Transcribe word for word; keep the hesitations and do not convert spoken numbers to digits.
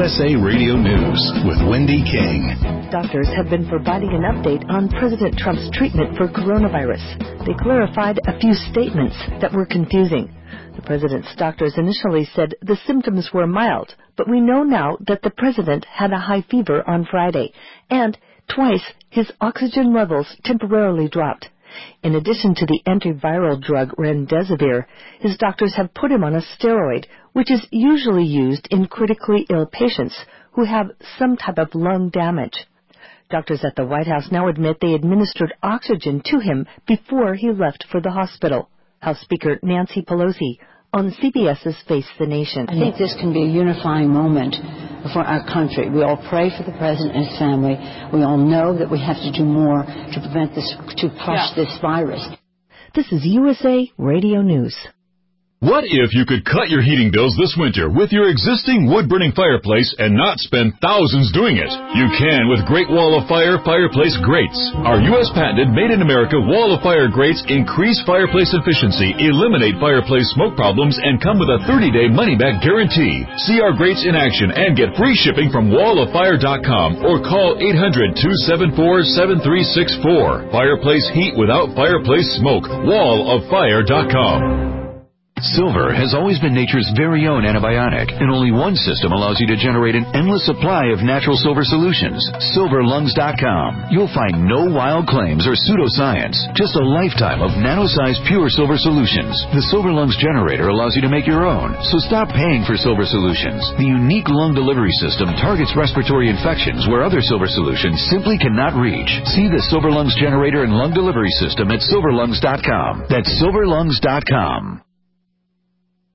U S A Radio News with Wendy King. Doctors have been providing an update on President Trump's treatment for coronavirus. They clarified a few statements that were confusing. The president's doctors initially said the symptoms were mild, but we know now that the president had a high fever on Friday, and twice his oxygen levels temporarily dropped. In addition to the antiviral drug remdesivir, his doctors have put him on a steroid, which is usually used in critically ill patients who have some type of lung damage. Doctors at the White House now admit they administered oxygen to him before he left for the hospital. House Speaker Nancy Pelosi on CBS's Face the Nation. I think this can be a unifying moment for our country. We all pray for the president and his family. We all know that we have to do more to prevent this, to crush yeah. this virus. This is U S A Radio News. What if you could cut your heating bills this winter with your existing wood-burning fireplace and not spend thousands doing it? You can with Great Wall of Fire Fireplace Grates. Our U S patented made-in-America Wall of Fire grates increase fireplace efficiency, eliminate fireplace smoke problems, and come with a thirty-day money-back guarantee. See our grates in action and get free shipping from wall of fire dot com or call eight hundred, two seven four, seven three six four. Fireplace heat without fireplace smoke. wall of fire dot com. Silver has always been nature's very own antibiotic, and only one system allows you to generate an endless supply of natural silver solutions. silver lungs dot com. You'll find no wild claims or pseudoscience, just a lifetime of nano-sized pure silver solutions. The Silver Lungs generator allows you to make your own, so stop paying for silver solutions. The unique lung delivery system targets respiratory infections where other silver solutions simply cannot reach. See the Silver Lungs generator and lung delivery system at silver lungs dot com. That's silver lungs dot com.